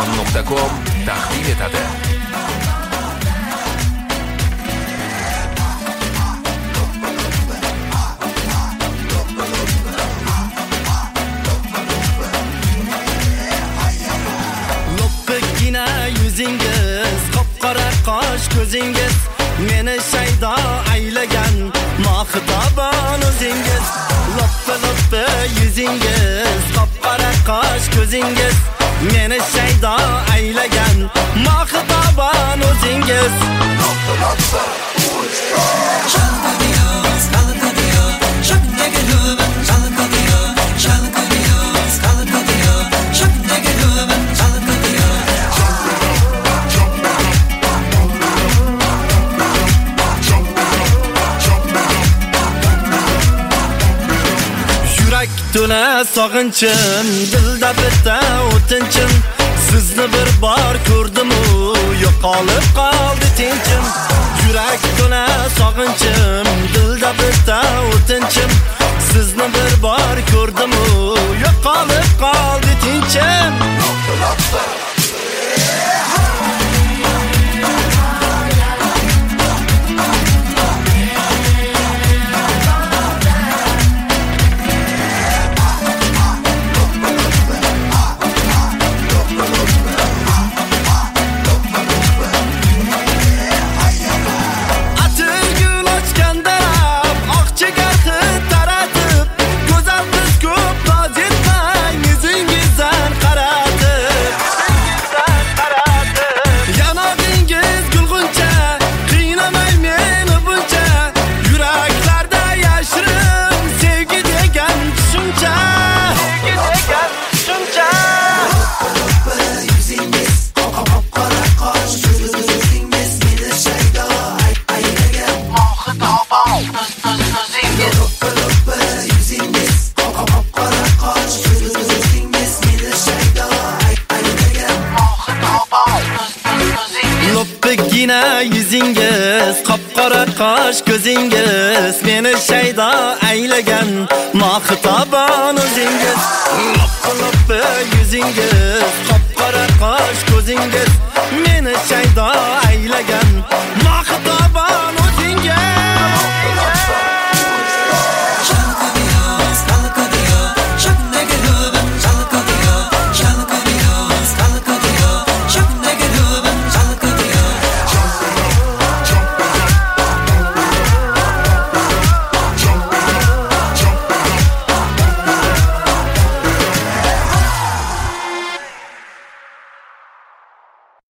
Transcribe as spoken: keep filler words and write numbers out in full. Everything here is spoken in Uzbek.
fashion nuqta com taqdim etadi. Loppigina yuzingiz, qop-qora qosh ko'zingiz, meni shaydo aylagan mohitobon o'zingiz. Loppa loppa yuzingiz, qop-qora qosh ko'zingiz, meni shaydo aylagan mohitobon o'zingiz. Loppa loppa Tuna sog'inchim, dilda bitta o'tinchim, sizni bir bor ko'rdim-u, yo'qolib qoldi tinchim. Yurak tuna sog'inchim, dilda bitta o'tinchim, sizni bir bor ko'rdim-u, yo'qolib qoldi tinchim. Loppigina yuzingiz, qop-qora qosh ko'zingiz, meni shaydo aylagan mohitobon o'zingiz. Loppa loppa yuzingiz, qop-qora qosh ko'zingiz, meni shaydo aylagan